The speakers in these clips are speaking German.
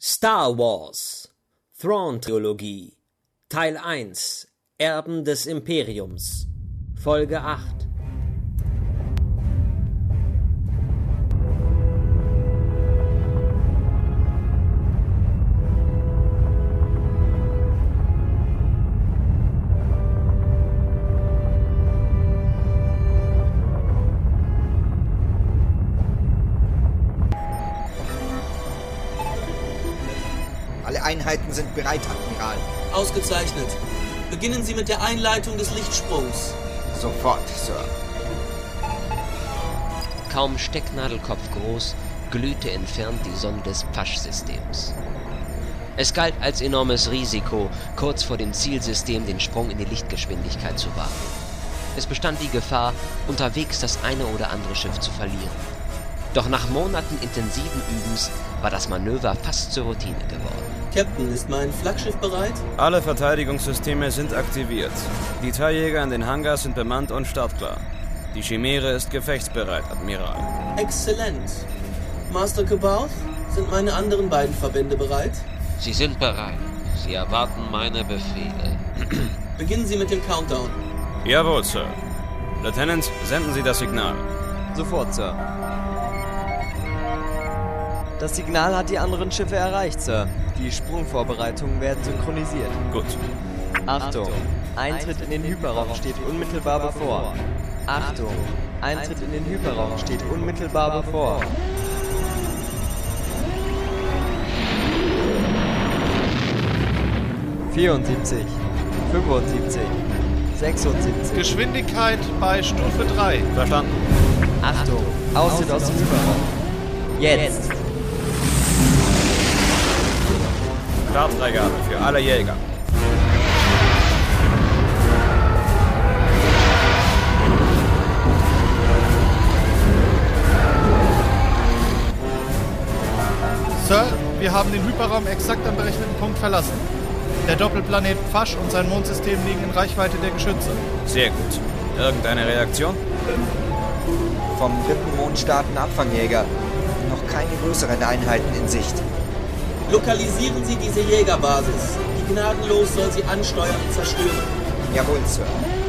Star Wars Thrawn-Trilogie Teil 1 Erben des Imperiums Folge 8. Alle Einheiten sind bereit, Admiral. Ausgezeichnet. Beginnen Sie mit der Einleitung des Lichtsprungs. Sofort, Sir. Kaum Stecknadelkopf groß glühte entfernt die Sonne des Pasch-Systems. Es galt als enormes Risiko, kurz vor dem Zielsystem den Sprung in die Lichtgeschwindigkeit zu wagen. Es bestand die Gefahr, unterwegs das eine oder andere Schiff zu verlieren. Doch nach Monaten intensiven Übens war das Manöver fast zur Routine geworden. Captain, ist mein Flaggschiff bereit? Alle Verteidigungssysteme sind aktiviert. Die Teiljäger in den Hangars sind bemannt und startklar. Die Chimäre ist gefechtsbereit, Admiral. Exzellent. Master C'baoth, sind meine anderen beiden Verbände bereit? Sie sind bereit. Sie erwarten meine Befehle. Beginnen Sie mit dem Countdown. Jawohl, Sir. Lieutenant, senden Sie das Signal. Sofort, Sir. Das Signal hat die anderen Schiffe erreicht, Sir. Die Sprungvorbereitungen werden synchronisiert. Gut. Achtung! Eintritt in den Hyperraum steht unmittelbar bevor. Achtung! Eintritt in den Hyperraum steht unmittelbar bevor. »74, 75, 76. Geschwindigkeit bei Stufe 3. Verstanden. Achtung! Austritt aus dem Hyperraum. Jetzt! Startfreigabe für alle Jäger. Sir, wir haben den Hyperraum exakt am berechneten Punkt verlassen. Der Doppelplanet Pfasch und sein Mondsystem liegen in Reichweite der Geschütze. Sehr gut. Irgendeine Reaktion? Vom dritten Mond starten Abfangjäger. Noch keine größeren Einheiten in Sicht. Lokalisieren Sie diese Jägerbasis. Die gnadenlos soll sie ansteuern und zerstören. Jawohl, Sir.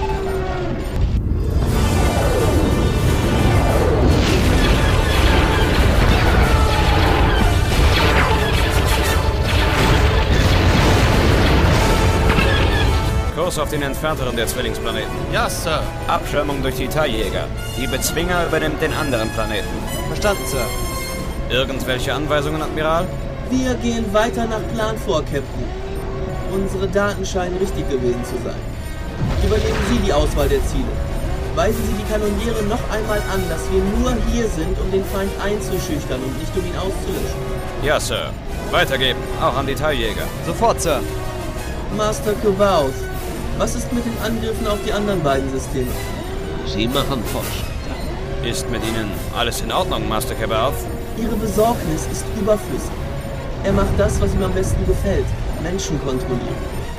Kurs auf den entfernteren der Zwillingsplaneten. Ja, Sir. Abschirmung durch die Teiljäger. Die Bezwinger übernimmt den anderen Planeten. Verstanden, Sir. Irgendwelche Anweisungen, Admiral? Wir gehen weiter nach Plan vor, Captain. Unsere Daten scheinen richtig gewesen zu sein. Übernehmen Sie die Auswahl der Ziele. Weisen Sie die Kanoniere noch einmal an, dass wir nur hier sind, um den Feind einzuschüchtern und nicht um ihn auszulöschen. Ja, Sir. Weitergeben, auch an die Teiljäger. Sofort, Sir. Master C'baoth, was ist mit den Angriffen auf die anderen beiden Systeme? Sie machen Fortschritte. Ist mit Ihnen alles in Ordnung, Master C'baoth? Ihre Besorgnis ist überflüssig. Er macht das, was ihm am besten gefällt. Menschen kontrollieren.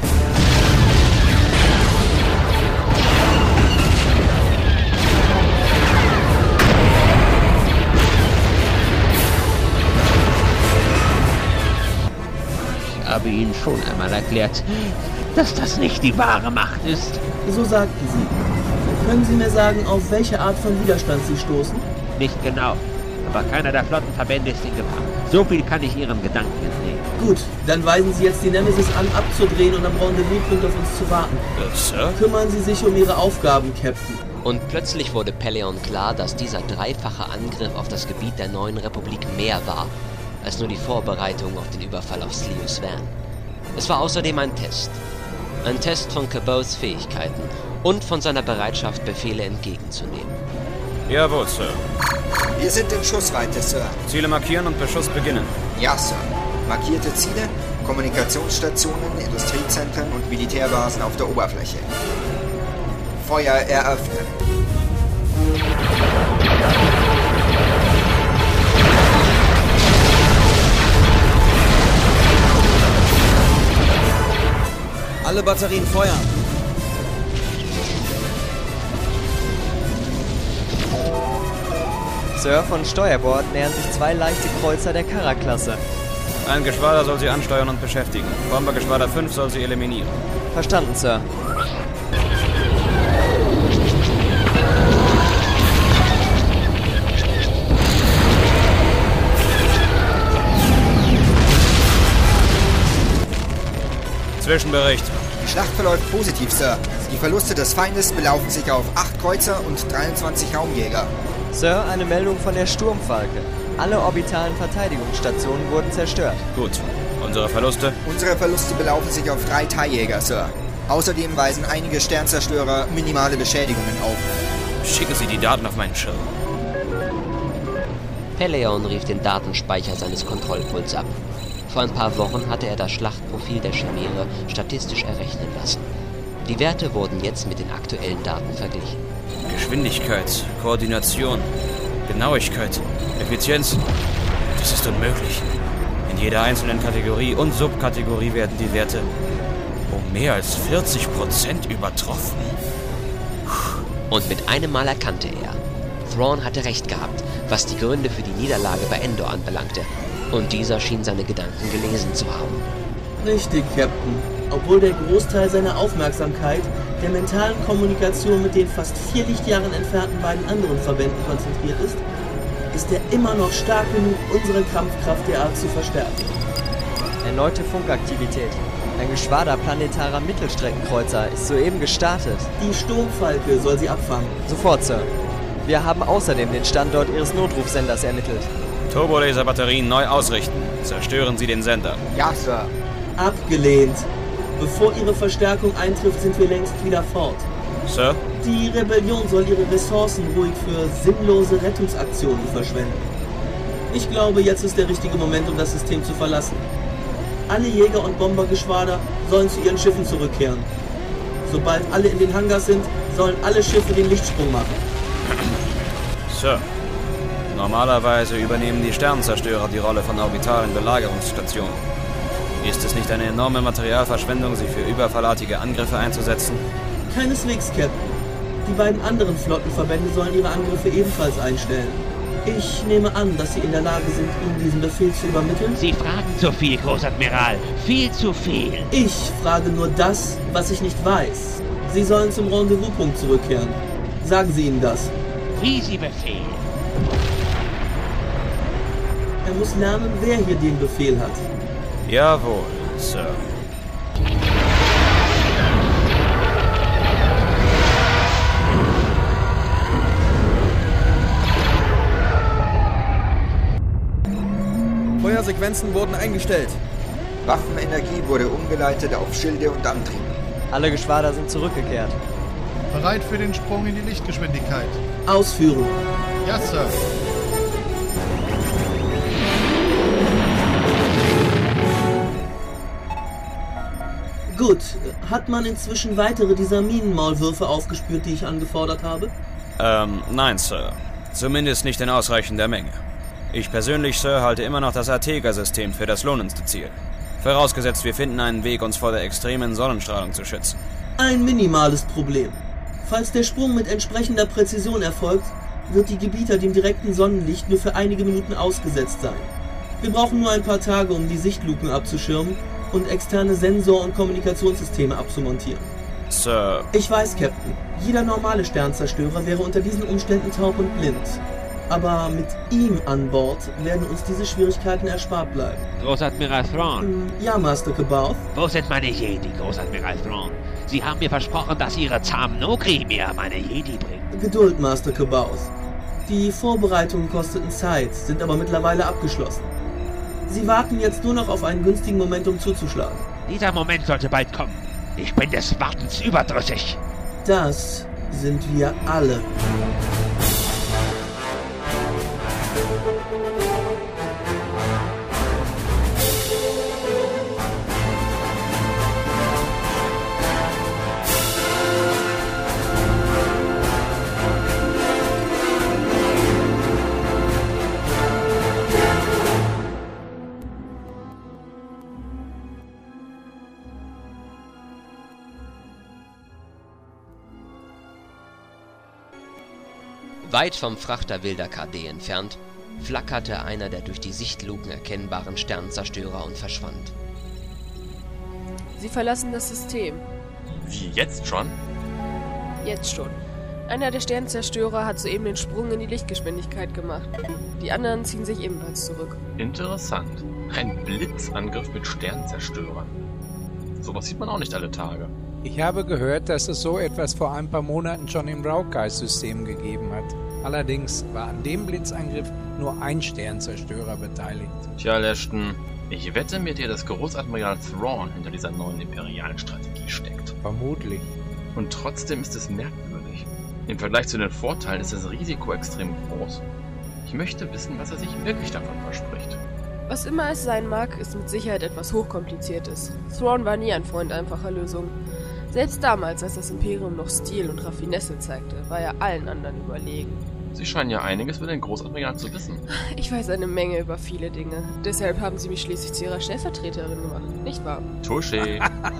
Ich habe Ihnen schon einmal erklärt, dass das nicht die wahre Macht ist. So sagten Sie. Können Sie mir sagen, auf welche Art von Widerstand Sie stoßen? Nicht genau. Aber keiner der Flottenverbände ist in Gefahr. So viel kann ich Ihren Gedanken entnehmen. Gut, dann weisen Sie jetzt die Nemesis an, abzudrehen und am Rendezvous-Punkt auf uns zu warten. Sir? Kümmern Sie sich um Ihre Aufgaben, Captain. Und plötzlich wurde Pellaeon klar, dass dieser dreifache Angriff auf das Gebiet der neuen Republik mehr war, als nur die Vorbereitung auf den Überfall auf Slius Van. Es war außerdem ein Test. Ein Test von C'baoths Fähigkeiten und von seiner Bereitschaft, Befehle entgegenzunehmen. Jawohl, Sir. Wir sind in Schussweite, Sir. Ziele markieren und Beschuss beginnen. Ja, Sir. Markierte Ziele, Kommunikationsstationen, Industriezentren und Militärbasen auf der Oberfläche. Feuer eröffnen. Alle Batterien feuern. Sir, von Steuerbord nähern sich zwei leichte Kreuzer der Kara-Klasse. Ein Geschwader soll sie ansteuern und beschäftigen. Bombergeschwader 5 soll sie eliminieren. Verstanden, Sir. Zwischenbericht. Die Schlacht verläuft positiv, Sir. Die Verluste des Feindes belaufen sich auf 8 Kreuzer und 23 Raumjäger. Sir, eine Meldung von der Sturmfalke. Alle orbitalen Verteidigungsstationen wurden zerstört. Gut. Unsere Verluste? Unsere Verluste belaufen sich auf 3 TIE-Jäger, Sir. Außerdem weisen einige Sternzerstörer minimale Beschädigungen auf. Schicken Sie die Daten auf meinen Schirm. Peleon rief den Datenspeicher seines Kontrollpuls ab. Vor ein paar Wochen hatte er das Schlachtprofil der Chimäre statistisch errechnen lassen. Die Werte wurden jetzt mit den aktuellen Daten verglichen. Geschwindigkeit, Koordination, Genauigkeit, Effizienz. Das ist unmöglich. In jeder einzelnen Kategorie und Subkategorie werden die Werte um mehr als 40% übertroffen. Und mit einem Mal erkannte er, Thrawn hatte recht gehabt, was die Gründe für die Niederlage bei Endor anbelangte. Und dieser schien seine Gedanken gelesen zu haben. Richtig, Captain. Obwohl der Großteil seiner Aufmerksamkeit der mentalen Kommunikation mit den fast 4 Lichtjahren entfernten beiden anderen Verbänden konzentriert ist er immer noch stark genug, unsere Kampfkraft derart zu verstärken. Erneute Funkaktivität. Ein Geschwader planetarer Mittelstreckenkreuzer ist soeben gestartet. Die Sturmfalke soll sie abfangen. Sofort, Sir. Wir haben außerdem den Standort Ihres Notrufsenders ermittelt. Turbolaserbatterien neu ausrichten. Zerstören Sie den Sender. Ja, Sir. Abgelehnt. Bevor ihre Verstärkung eintrifft, sind wir längst wieder fort. Sir? Die Rebellion soll ihre Ressourcen ruhig für sinnlose Rettungsaktionen verschwenden. Ich glaube, jetzt ist der richtige Moment, um das System zu verlassen. Alle Jäger und Bombergeschwader sollen zu ihren Schiffen zurückkehren. Sobald alle in den Hangars sind, sollen alle Schiffe den Lichtsprung machen. Sir. Normalerweise übernehmen die Sternzerstörer die Rolle von orbitalen Belagerungsstationen. Ist es nicht eine enorme Materialverschwendung, sie für überfallartige Angriffe einzusetzen? Keineswegs, Captain. Die beiden anderen Flottenverbände sollen ihre Angriffe ebenfalls einstellen. Ich nehme an, dass Sie in der Lage sind, Ihnen diesen Befehl zu übermitteln. Sie fragen zu viel, Großadmiral. Viel zu viel. Ich frage nur das, was ich nicht weiß. Sie sollen zum Rendezvouspunkt zurückkehren. Sagen Sie ihnen das. Wie Sie befehlen. Er muss lernen, wer hier den Befehl hat. Jawohl, Sir. Feuersequenzen wurden eingestellt. Waffenenergie wurde umgeleitet auf Schilde und Antrieb. Alle Geschwader sind zurückgekehrt. Bereit für den Sprung in die Lichtgeschwindigkeit. Ausführen. Ja, Sir. Gut. Hat man inzwischen weitere dieser Minenmaulwürfe aufgespürt, die ich angefordert habe? Nein, Sir. Zumindest nicht in ausreichender Menge. Ich persönlich, Sir, halte immer noch das Artega-System für das lohnendste Ziel. Vorausgesetzt, wir finden einen Weg, uns vor der extremen Sonnenstrahlung zu schützen. Ein minimales Problem. Falls der Sprung mit entsprechender Präzision erfolgt, wird die Gebieter dem direkten Sonnenlicht nur für einige Minuten ausgesetzt sein. Wir brauchen nur ein paar Tage, um die Sichtluken abzuschirmen und externe Sensor- und Kommunikationssysteme abzumontieren. Sir... Ich weiß, Captain. Jeder normale Sternzerstörer wäre unter diesen Umständen taub und blind. Aber mit ihm an Bord werden uns diese Schwierigkeiten erspart bleiben. Großadmiral Thrawn. Ja, Master Kabath. Wo sind meine Jedi, Großadmiral Thrawn? Sie haben mir versprochen, dass Ihre zahmen Nogri mir meine Jedi bringen. Geduld, Master Kabath. Die Vorbereitungen kosteten Zeit, sind aber mittlerweile abgeschlossen. Sie warten jetzt nur noch auf einen günstigen Moment, um zuzuschlagen. Dieser Moment sollte bald kommen. Ich bin des Wartens überdrüssig. Das sind wir alle. Weit vom Frachter Wilder KD entfernt flackerte einer der durch die Sichtluken erkennbaren Sternzerstörer und verschwand. Sie verlassen das System. Wie, jetzt schon? Jetzt schon. Einer der Sternzerstörer hat soeben den Sprung in die Lichtgeschwindigkeit gemacht. Die anderen ziehen sich ebenfalls zurück. Interessant. Ein Blitzangriff mit Sternzerstörern. Sowas sieht man auch nicht alle Tage. Ich habe gehört, dass es so etwas vor ein paar Monaten schon im Raukai-System gegeben hat. Allerdings war an dem Blitzangriff nur ein Sternzerstörer beteiligt. Tja, Lashton, ich wette mit dir, dass Großadmiral Thrawn hinter dieser neuen imperialen Strategie steckt. Vermutlich. Und trotzdem ist es merkwürdig. Im Vergleich zu den Vorteilen ist das Risiko extrem groß. Ich möchte wissen, was er sich wirklich davon verspricht. Was immer es sein mag, ist mit Sicherheit etwas Hochkompliziertes. Thrawn war nie ein Freund einfacher Lösungen. Selbst damals, als das Imperium noch Stil und Raffinesse zeigte, war er allen anderen überlegen. Sie scheinen ja einiges über den Großadmiral zu wissen. Ich weiß eine Menge über viele Dinge. Deshalb haben sie mich schließlich zu ihrer Stellvertreterin gemacht, nicht wahr? Touché.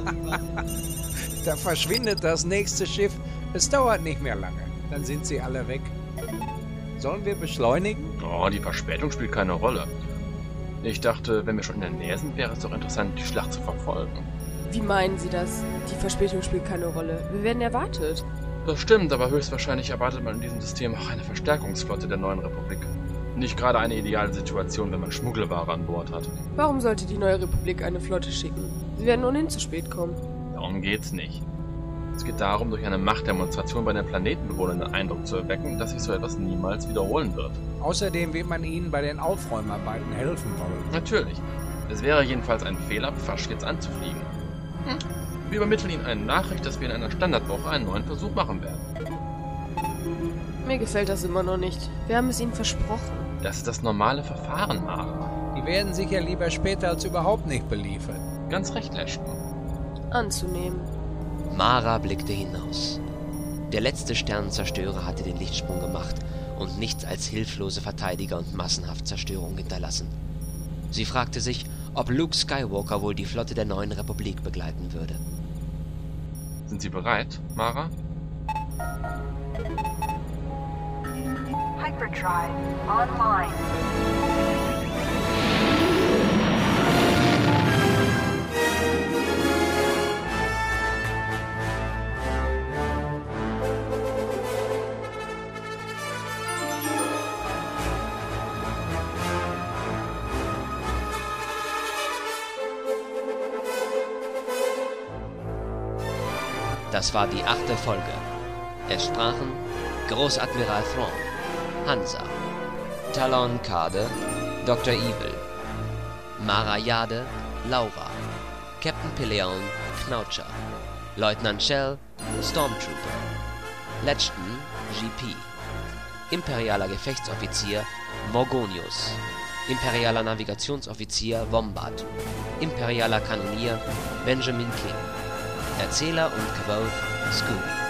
Da verschwindet das nächste Schiff. Es dauert nicht mehr lange. Dann sind sie alle weg. Sollen wir beschleunigen? Oh, die Verspätung spielt keine Rolle. Ich dachte, wenn wir schon in der Nähe sind, wäre es doch interessant, die Schlacht zu verfolgen. Wie meinen Sie das? Die Verspätung spielt keine Rolle. Wir werden erwartet. Das stimmt, aber höchstwahrscheinlich erwartet man in diesem System auch eine Verstärkungsflotte der neuen Republik. Nicht gerade eine ideale Situation, wenn man Schmuggelware an Bord hat. Warum sollte die neue Republik eine Flotte schicken? Sie werden ohnehin zu spät kommen. Darum geht's nicht. Es geht darum, durch eine Machtdemonstration bei den Planetenbewohnern den Eindruck zu erwecken, dass sich so etwas niemals wiederholen wird. Außerdem wird man ihnen bei den Aufräumarbeiten helfen wollen. Natürlich. Es wäre jedenfalls ein Fehler, Pfasch jetzt anzufliegen. Wir übermitteln Ihnen eine Nachricht, dass wir in einer Standardwoche einen neuen Versuch machen werden. Mir gefällt das immer noch nicht. Wir haben es Ihnen versprochen. Das ist das normale Verfahren, Mara. Die werden sich ja lieber später als überhaupt nicht beliefert. Ganz recht, Lashton. Anzunehmen. Mara blickte hinaus. Der letzte Sternenzerstörer hatte den Lichtsprung gemacht und nichts als hilflose Verteidiger und massenhaft Zerstörung hinterlassen. Sie fragte sich, ob Luke Skywalker wohl die Flotte der neuen Republik begleiten würde. Sind Sie bereit, Mara? Hyperdrive online. Das war die 8. Folge. Es sprachen Großadmiral Thrawn, Hansa, Talon Karrde, Dr. Evil, Mara Jade, Laura, Captain Peleon, Knautscher, Leutnant Shell, Stormtrooper, Lashton, GP, imperialer Gefechtsoffizier, Morgonius, imperialer Navigationsoffizier, Wombat, imperialer Kanonier, Benjamin King, Erzähler und Cabot, Scooby.